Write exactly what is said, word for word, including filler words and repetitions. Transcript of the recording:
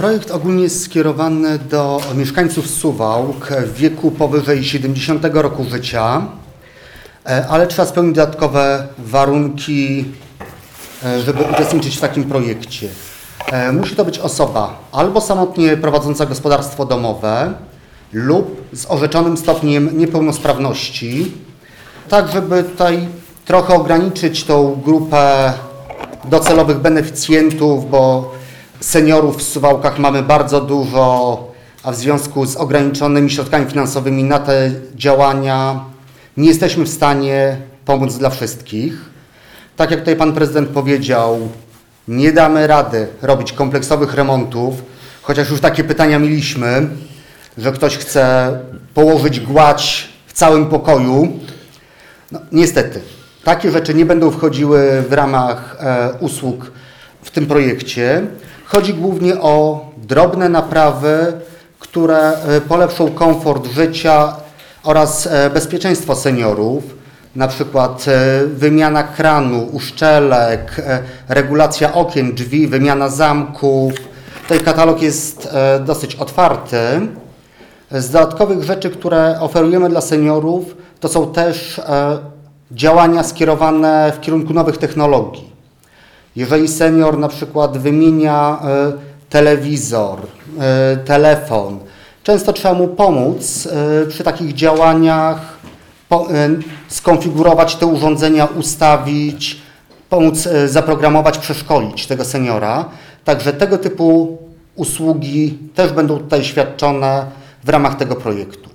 Projekt ogólnie jest skierowany do mieszkańców Suwałk w wieku powyżej siedemdziesiątego roku życia, ale trzeba spełnić dodatkowe warunki, żeby uczestniczyć w takim projekcie. Musi to być osoba albo samotnie prowadząca gospodarstwo domowe lub z orzeczonym stopniem niepełnosprawności, tak żeby tutaj trochę ograniczyć tą grupę docelowych beneficjentów, bo seniorów w Suwałkach mamy bardzo dużo, a w związku z ograniczonymi środkami finansowymi na te działania nie jesteśmy w stanie pomóc dla wszystkich. Tak jak tutaj pan prezydent powiedział, nie damy rady robić kompleksowych remontów, chociaż już takie pytania mieliśmy, że ktoś chce położyć gładź w całym pokoju. No, niestety, takie rzeczy nie będą wchodziły w ramach e, usług w tym projekcie. Chodzi głównie o drobne naprawy, które e, polepszą komfort życia oraz e, bezpieczeństwo seniorów, na przykład e, wymiana kranu, uszczelek, e, regulacja okien, drzwi, wymiana zamków. Tutaj katalog jest e, dosyć otwarty. Z dodatkowych rzeczy, które oferujemy dla seniorów, to są też e, działania skierowane w kierunku nowych technologii. Jeżeli senior na przykład wymienia e, telewizor, e, telefon, często trzeba mu pomóc e, przy takich działaniach, po, e, skonfigurować te urządzenia, ustawić, pomóc e, zaprogramować, przeszkolić tego seniora. Także tego typu usługi też będą tutaj świadczone w ramach tego projektu.